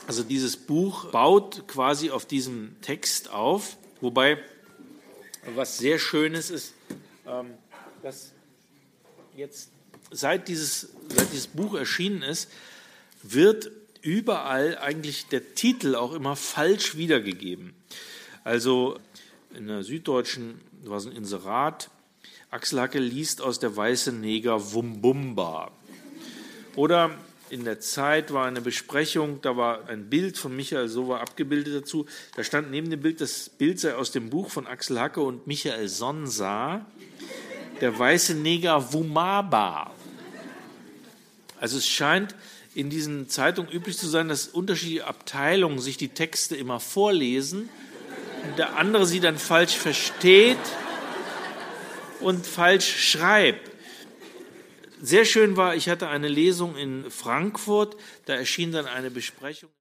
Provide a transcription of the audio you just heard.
Also dieses Buch baut quasi auf diesem Text auf, wobei was sehr Schönes ist, dass jetzt seit dieses Buch erschienen ist, wird überall eigentlich der Titel auch immer falsch wiedergegeben. Also in der Süddeutschen war es ein Inserat, Axel Hacke liest aus Der weiße Neger Wumbumba. Oder in der Zeit war eine Besprechung, da war ein Bild von Michael Sowa abgebildet dazu. Da stand neben dem Bild, das Bild sei aus dem Buch von Axel Hacke und Michael Sonsa, Der weiße Neger Wumaba. Also es scheint in diesen Zeitungen üblich zu sein, dass unterschiedliche Abteilungen sich die Texte immer vorlesen und der andere sie dann falsch versteht und falsch schreibt. Sehr schön war, ich hatte eine Lesung in Frankfurt, da erschien dann eine Besprechung.